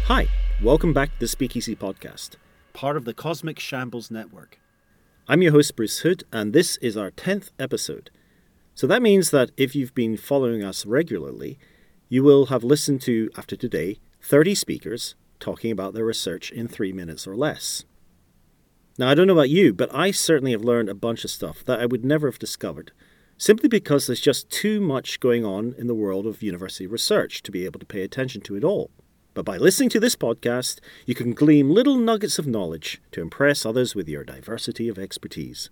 Hi, welcome back to the Speakeasy Podcast. Part of the Cosmic Shambles Network. I'm your host, Bruce Hood, and this is our 10th episode. So that means that if you've been following us regularly, you will have listened to, after today, 30 speakers talking about their research in 3 minutes or less. Now, I don't know about you, but I certainly have learned a bunch of stuff that I would never have discovered, simply because there's just too much going on in the world of university research to be able to pay attention to it all. But by listening to this podcast, you can glean little nuggets of knowledge to impress others with your diversity of expertise.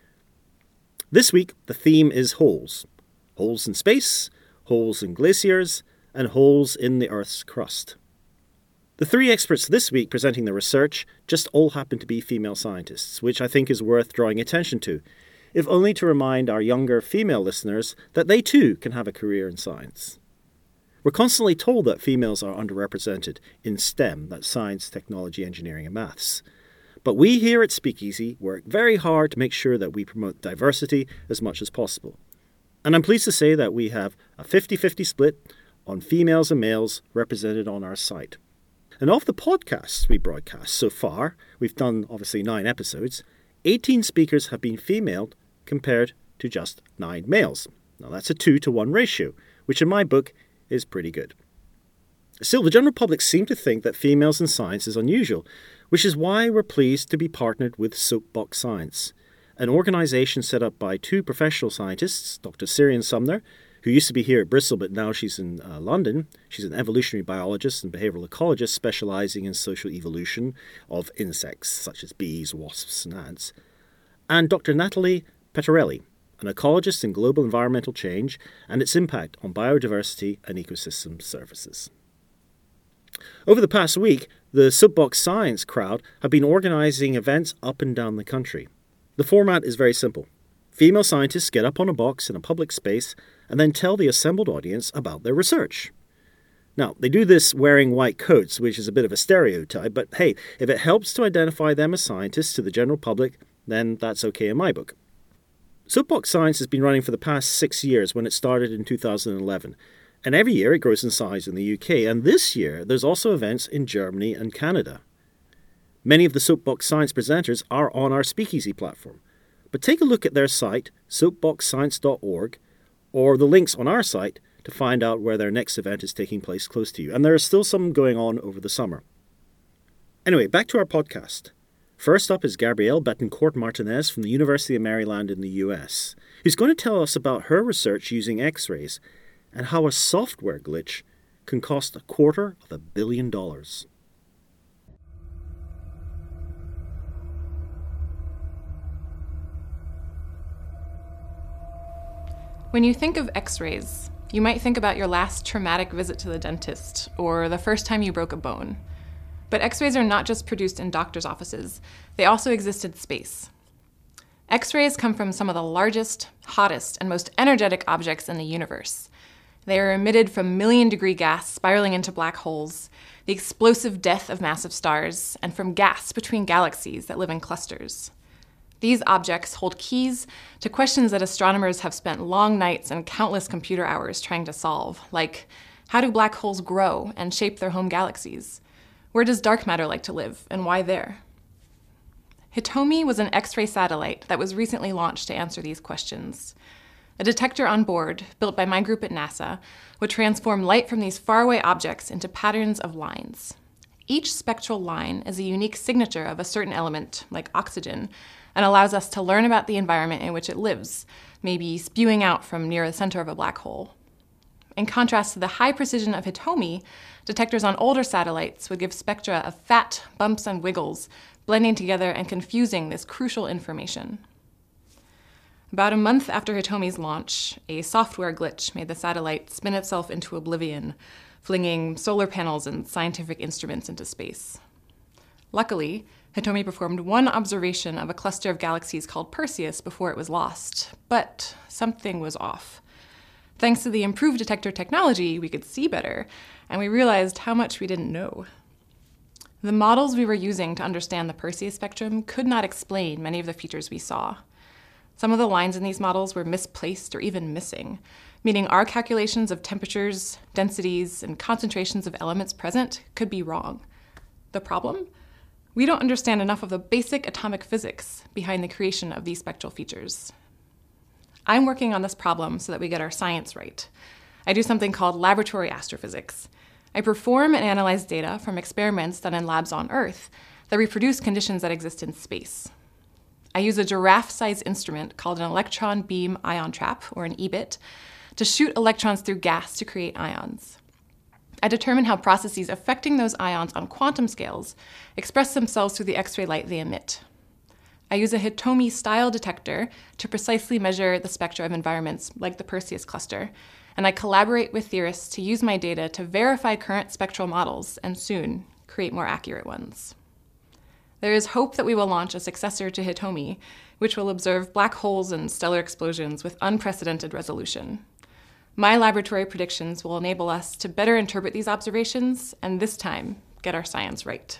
This week, the theme is holes. Holes in space, holes in glaciers, and holes in the Earth's crust. The three experts this week presenting their research just all happen to be female scientists, which I think is worth drawing attention to, if only to remind our younger female listeners that they too can have a career in science. We're constantly told that females are underrepresented in STEM, that's science, technology, engineering, and maths. But we here at Speakeasy work very hard to make sure that we promote diversity as much as possible. And I'm pleased to say that we have a 50-50 split on females and males represented on our site. And of the podcasts we broadcast so far, we've done obviously 9 episodes, 18 speakers have been female compared to just 9 males. Now that's a 2-to-1 ratio, which in my book is pretty good. Still, the general public seem to think that females in science is unusual, which is why we're pleased to be partnered with Soapbox Science, an organisation set up by 2 professional scientists, Dr. Sirian Sumner, who used to be here at Bristol but now she's in London. She's an evolutionary biologist and behavioural ecologist specialising in social evolution of insects such as bees, wasps and ants, and Dr. Natalie Petrarelli, an ecologist in global environmental change and its impact on biodiversity and ecosystem services. Over the past week, the Soapbox Science crowd have been organising events up and down the country. The format is very simple. Female scientists get up on a box in a public space and then tell the assembled audience about their research. Now, they do this wearing white coats, which is a bit of a stereotype, but hey, if it helps to identify them as scientists to the general public, then that's okay in my book. Soapbox Science has been running for the past 6 years when it started in 2011, and every year it grows in size in the UK, and this year there's also events in Germany and Canada. Many of the Soapbox Science presenters are on our Speakeasy platform, but take a look at their site, soapboxscience.org, or the links on our site to find out where their next event is taking place close to you, and there are still some going on over the summer. Anyway, back to our podcast. First up is Gabrielle Betancourt-Martinez from the University of Maryland in the US, who's going to tell us about her research using X-rays and how a software glitch can cost $250 million. When you think of X-rays, you might think about your last traumatic visit to the dentist or the first time you broke a bone. But X-rays are not just produced in doctors' offices, they also exist in space. X-rays come from some of the largest, hottest, and most energetic objects in the universe. They are emitted from million-degree gas spiraling into black holes, the explosive death of massive stars, and from gas between galaxies that live in clusters. These objects hold keys to questions that astronomers have spent long nights and countless computer hours trying to solve, like how do black holes grow and shape their home galaxies? Where does dark matter like to live, and why there? Hitomi was an X-ray satellite that was recently launched to answer these questions. A detector on board, built by my group at NASA, would transform light from these faraway objects into patterns of lines. Each spectral line is a unique signature of a certain element, like oxygen, and allows us to learn about the environment in which it lives, maybe spewing out from near the center of a black hole. In contrast to the high precision of Hitomi, detectors on older satellites would give spectra of fat bumps and wiggles, blending together and confusing this crucial information. About a month after Hitomi's launch, a software glitch made the satellite spin itself into oblivion, flinging solar panels and scientific instruments into space. Luckily, Hitomi performed one observation of a cluster of galaxies called Perseus before it was lost, but something was off. Thanks to the improved detector technology, we could see better, and we realized how much we didn't know. The models we were using to understand the Perseus spectrum could not explain many of the features we saw. Some of the lines in these models were misplaced or even missing, meaning our calculations of temperatures, densities, and concentrations of elements present could be wrong. The problem? We don't understand enough of the basic atomic physics behind the creation of these spectral features. I'm working on this problem so that we get our science right. I do something called laboratory astrophysics. I perform and analyze data from experiments done in labs on Earth that reproduce conditions that exist in space. I use a giraffe-sized instrument called an electron beam ion trap, or an EBIT, to shoot electrons through gas to create ions. I determine how processes affecting those ions on quantum scales express themselves through the X-ray light they emit. I use a Hitomi-style detector to precisely measure the spectra of environments like the Perseus cluster, and I collaborate with theorists to use my data to verify current spectral models and soon create more accurate ones. There is hope that we will launch a successor to Hitomi, which will observe black holes and stellar explosions with unprecedented resolution. My laboratory predictions will enable us to better interpret these observations and this time get our science right.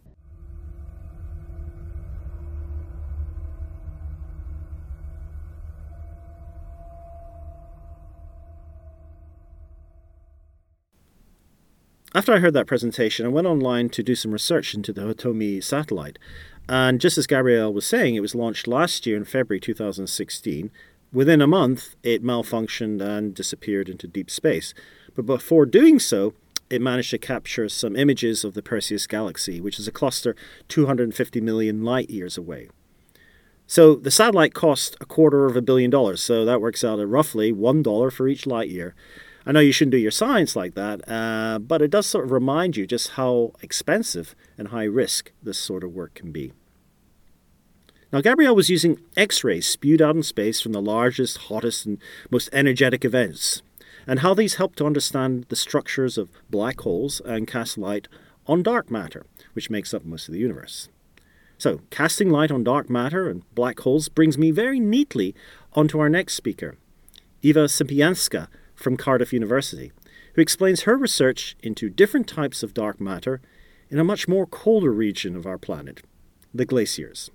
After I heard that presentation, I went online to do some research into the Hitomi satellite. And just as Gabrielle was saying, it was launched last year in February 2016. Within a month, it malfunctioned and disappeared into deep space. But before doing so, it managed to capture some images of the Perseus galaxy, which is a cluster 250 million light years away. So the satellite cost $250 million, so that works out at roughly $1 for each light year. I know you shouldn't do your science like that, but it does sort of remind you just how expensive and high risk this sort of work can be. Now, Gabrielle was using X-rays spewed out in space from the largest, hottest, and most energetic events, and how these help to understand the structures of black holes and cast light on dark matter, which makes up most of the universe. So, casting light on dark matter and black holes brings me very neatly onto our next speaker, Ewa Sypiańska from Cardiff University, who explains her research into different types of dark matter in a much more colder region of our planet, the glaciers.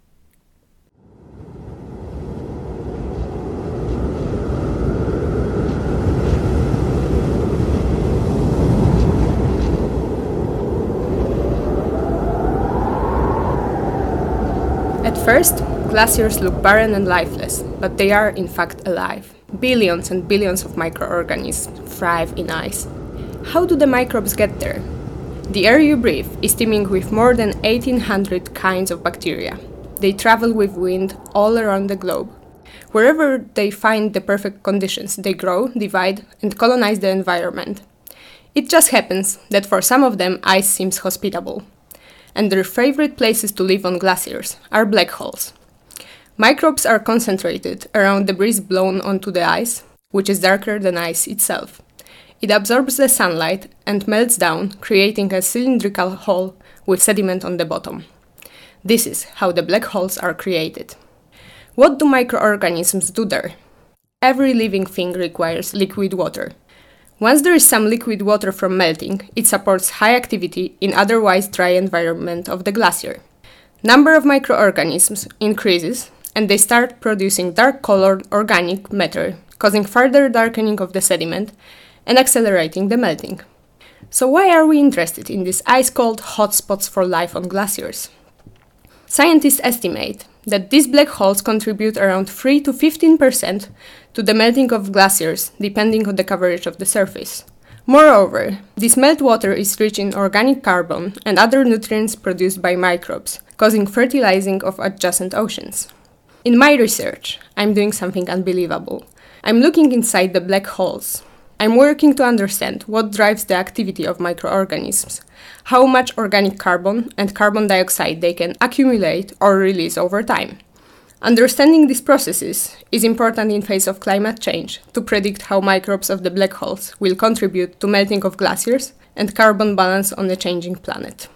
At first, glaciers look barren and lifeless, but they are in fact alive. Billions and billions of microorganisms thrive in ice. How do the microbes get there? The air you breathe is teeming with more than 1,800 kinds of bacteria. They travel with wind all around the globe. Wherever they find the perfect conditions, they grow, divide, and colonize the environment. It just happens that for some of them ice seems hospitable, and their favorite places to live on glaciers are black holes. Microbes are concentrated around debris blown onto the ice, which is darker than ice itself. It absorbs the sunlight and melts down, creating a cylindrical hole with sediment on the bottom. This is how the black holes are created. What do microorganisms do there? Every living thing requires liquid water. Once there is some liquid water from melting, it supports high activity in otherwise dry environment of the glacier. Number of microorganisms increases, and they start producing dark-colored organic matter, causing further darkening of the sediment and accelerating the melting. So why are we interested in these ice-cold hotspots for life on glaciers? Scientists estimate that these black holes contribute around 3 to 15% to the melting of glaciers, depending on the coverage of the surface. Moreover, this meltwater is rich in organic carbon and other nutrients produced by microbes, causing fertilizing of adjacent oceans. In my research, I'm doing something unbelievable. I'm looking inside the black holes. I'm working to understand what drives the activity of microorganisms, how much organic carbon and carbon dioxide they can accumulate or release over time. Understanding these processes is important in face of climate change to predict how microbes of the black holes will contribute to melting of glaciers and carbon balance on a changing planet.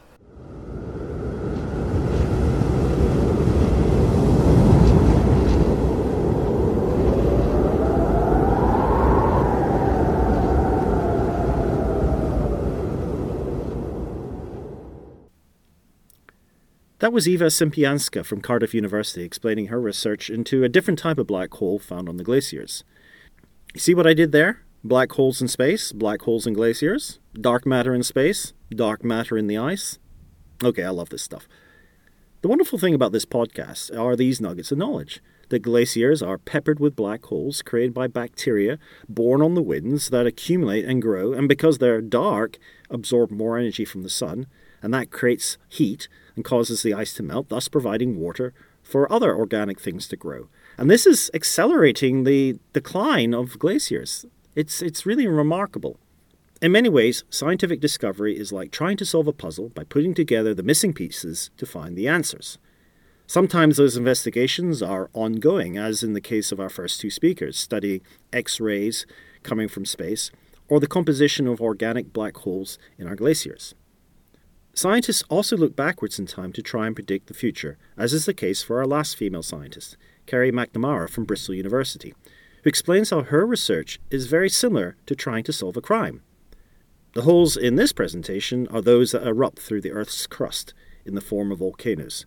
That was Ewa Sypiańska from Cardiff University explaining her research into a different type of black hole found on the glaciers. You see what I did there? Black holes in space, black holes in glaciers, dark matter in space, dark matter in the ice. Okay, I love this stuff. The wonderful thing about this podcast are these nuggets of knowledge. The glaciers are peppered with black holes created by bacteria born on the winds that accumulate and grow, and because they're dark, absorb more energy from the sun, and that creates heat and causes the ice to melt, thus providing water for other organic things to grow. And this is accelerating the decline of glaciers. It's really remarkable. In many ways, scientific discovery is like trying to solve a puzzle by putting together the missing pieces to find the answers. Sometimes those investigations are ongoing, as in the case of our first two speakers, studying X-rays coming from space, or the composition of organic black holes in our glaciers. Scientists also look backwards in time to try and predict the future, as is the case for our last female scientist, Kerry McNamara from Bristol University, who explains how her research is very similar to trying to solve a crime. The holes in this presentation are those that erupt through the Earth's crust in the form of volcanoes.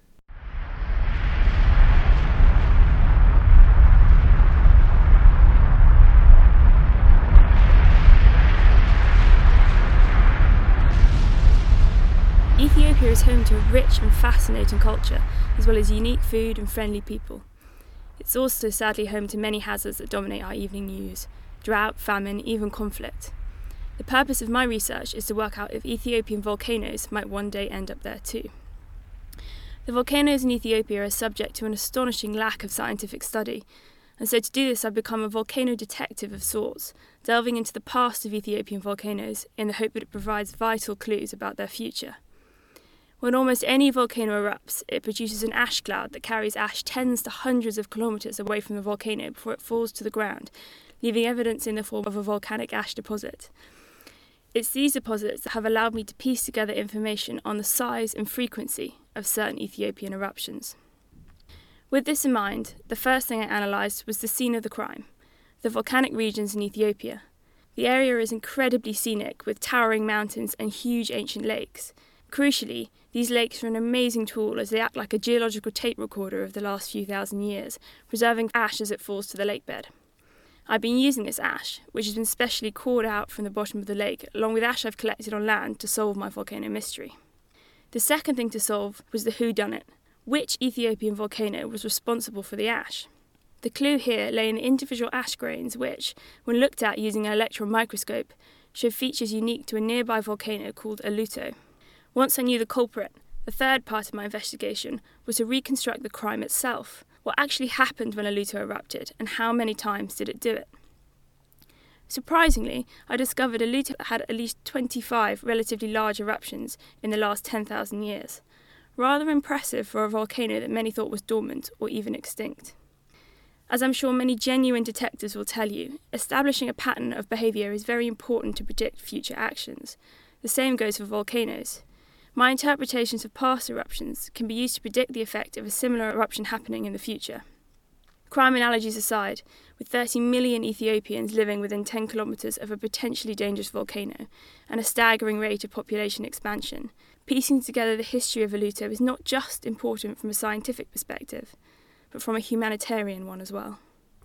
Ethiopia is home to a rich and fascinating culture, as well as unique food and friendly people. It's also sadly home to many hazards that dominate our evening news: drought, famine, even conflict. The purpose of my research is to work out if Ethiopian volcanoes might one day end up there too. The volcanoes in Ethiopia are subject to an astonishing lack of scientific study, and so to do this I've become a volcano detective of sorts, delving into the past of Ethiopian volcanoes in the hope that it provides vital clues about their future. When almost any volcano erupts, it produces an ash cloud that carries ash tens to hundreds of kilometres away from the volcano before it falls to the ground, leaving evidence in the form of a volcanic ash deposit. It's these deposits that have allowed me to piece together information on the size and frequency of certain Ethiopian eruptions. With this in mind, the first thing I analysed was the scene of the crime, the volcanic regions in Ethiopia. The area is incredibly scenic, with towering mountains and huge ancient lakes. Crucially, these lakes are an amazing tool as they act like a geological tape recorder of the last few thousand years, preserving ash as it falls to the lakebed. I've been using this ash, which has been specially cored out from the bottom of the lake, along with ash I've collected on land to solve my volcano mystery. The second thing to solve was the whodunit. Which Ethiopian volcano was responsible for the ash? The clue here lay in the individual ash grains which, when looked at using an electron microscope, showed features unique to a nearby volcano called Aluto. Once I knew the culprit, the third part of my investigation was to reconstruct the crime itself. What actually happened when Aluto erupted, and how many times did it do it? Surprisingly, I discovered Aluto had at least 25 relatively large eruptions in the last 10,000 years. Rather impressive for a volcano that many thought was dormant or even extinct. As I'm sure many genuine detectives will tell you, establishing a pattern of behaviour is very important to predict future actions. The same goes for volcanoes. My interpretations of past eruptions can be used to predict the effect of a similar eruption happening in the future. Crime analogies aside, with 30 million Ethiopians living within 10 kilometres of a potentially dangerous volcano and a staggering rate of population expansion, piecing together the history of Aluto is not just important from a scientific perspective, but from a humanitarian one as well.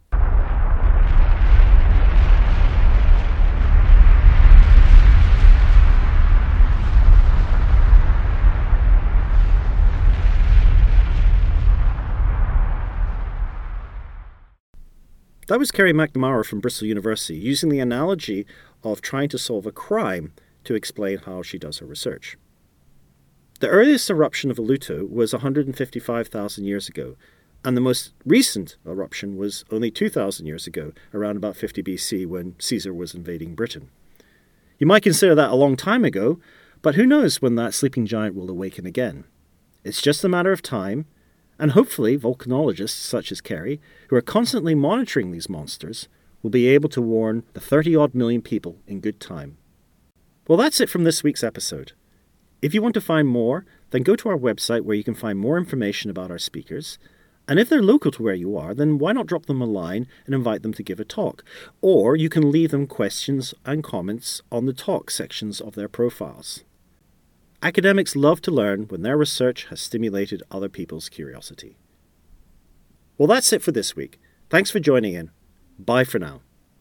That was Kerry McNamara from Bristol University, using the analogy of trying to solve a crime to explain how she does her research. The earliest eruption of Aluto was 155,000 years ago, and the most recent eruption was only 2,000 years ago, around about 50 BC, when Caesar was invading Britain. You might consider that a long time ago, but who knows when that sleeping giant will awaken again. It's just a matter of time, and hopefully volcanologists such as Kerry, who are constantly monitoring these monsters, will be able to warn the 30-odd million people in good time. Well, that's it from this week's episode. If you want to find more, then go to our website where you can find more information about our speakers. And if they're local to where you are, then why not drop them a line and invite them to give a talk? Or you can leave them questions and comments on the talk sections of their profiles. Academics love to learn when their research has stimulated other people's curiosity. Well, that's it for this week. Thanks for joining in. Bye for now.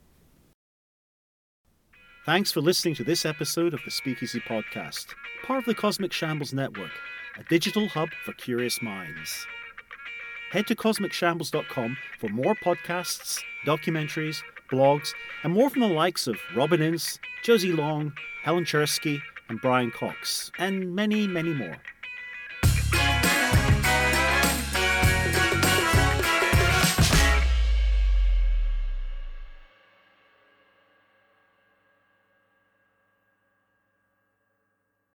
Thanks for listening to this episode of the Speakeasy Podcast, part of the Cosmic Shambles Network, a digital hub for curious minds. Head to cosmicshambles.com for more podcasts, documentaries, blogs, and more from the likes of Robin Ince, Josie Long, Helen Chersky, and Brian Cox, and many, many more.